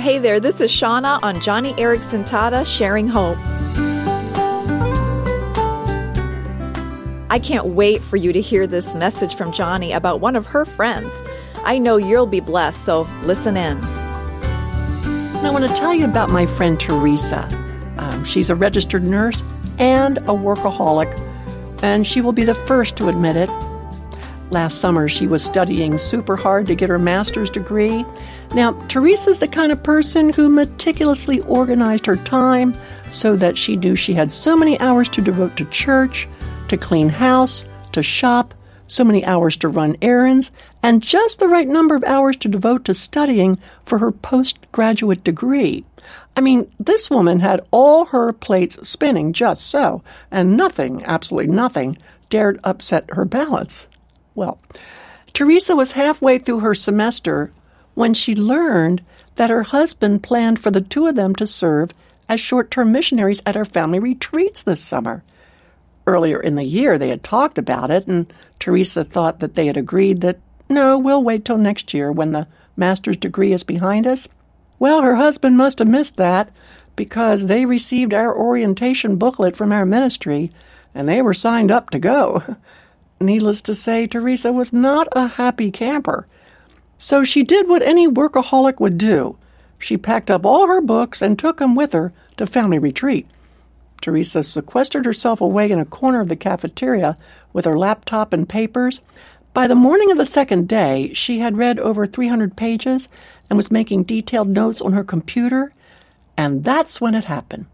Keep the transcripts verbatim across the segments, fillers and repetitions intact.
Hey there, this is Shauna on Johnny Erickson Tada, Sharing Hope. I can't wait for you to hear this message from Johnny about one of her friends. I know you'll be blessed, so listen in. I want to tell you about my friend Teresa. Um, she's a registered nurse and a workaholic, and she will be the first to admit it. Last summer, she was studying super hard to get her master's degree. Now, Teresa's the kind of person who meticulously organized her time so that she knew she had so many hours to devote to church, to clean house, to shop, so many hours to run errands, and just the right number of hours to devote to studying for her postgraduate degree. I mean, this woman had all her plates spinning just so, and nothing, absolutely nothing, dared upset her balance. Well, Teresa was halfway through her semester when she learned that her husband planned for the two of them to serve as short-term missionaries at our family retreats this summer. Earlier in the year, they had talked about it, and Teresa thought that they had agreed that, no, we'll wait till next year when the master's degree is behind us. Well, her husband must have missed that because they received our orientation booklet from our ministry, and they were signed up to go. Needless to say, Teresa was not a happy camper. So she did what any workaholic would do. She packed up all her books and took them with her to family retreat. Teresa sequestered herself away in a corner of the cafeteria with her laptop and papers. By the morning of the second day, she had read over three hundred pages and was making detailed notes on her computer. And that's when it happened.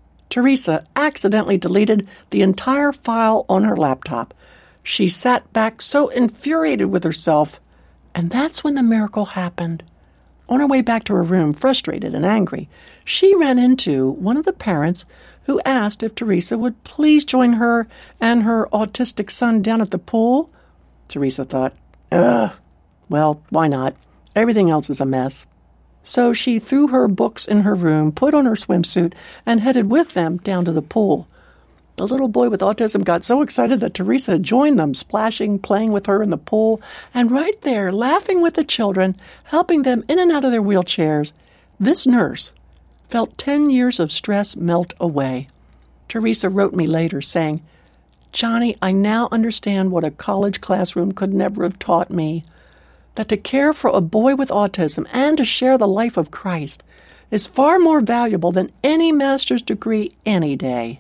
Teresa accidentally deleted the entire file on her laptop. She sat back so infuriated with herself, and that's when the miracle happened. On her way back to her room, frustrated and angry, she ran into one of the parents who asked if Teresa would please join her and her autistic son down at the pool. Teresa thought, ugh, well, why not? Everything else is a mess. So she threw her books in her room, put on her swimsuit, and headed with them down to the pool. The little boy with autism got so excited that Teresa joined them, splashing, playing with her in the pool, and right there, laughing with the children, helping them in and out of their wheelchairs, this nurse felt ten years of stress melt away. Teresa wrote me later saying, Johnny, I now understand what a college classroom could never have taught me, that to care for a boy with autism and to share the life of Christ is far more valuable than any master's degree any day.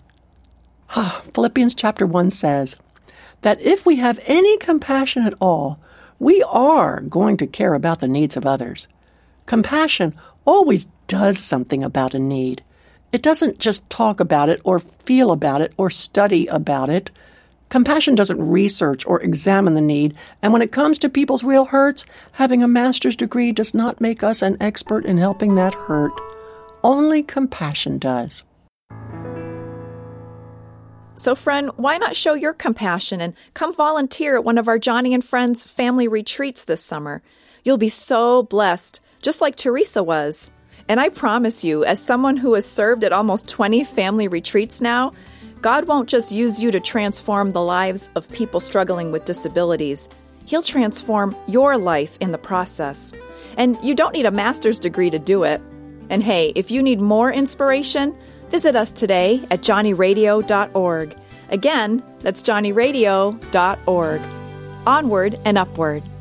Philippians chapter one says that if we have any compassion at all, we are going to care about the needs of others. Compassion always does something about a need. It doesn't just talk about it or feel about it or study about it. Compassion doesn't research or examine the need, and when it comes to people's real hurts, having a master's degree does not make us an expert in helping that hurt. Only compassion does. So friend, why not show your compassion and come volunteer at one of our Johnny and Friends family retreats this summer? You'll be so blessed, just like Teresa was. And I promise you, as someone who has served at almost twenty family retreats now, God won't just use you to transform the lives of people struggling with disabilities. He'll transform your life in the process. And you don't need a master's degree to do it. And hey, if you need more inspiration, visit us today at johnny radio dot org. Again, that's johnny radio dot org. Onward and upward.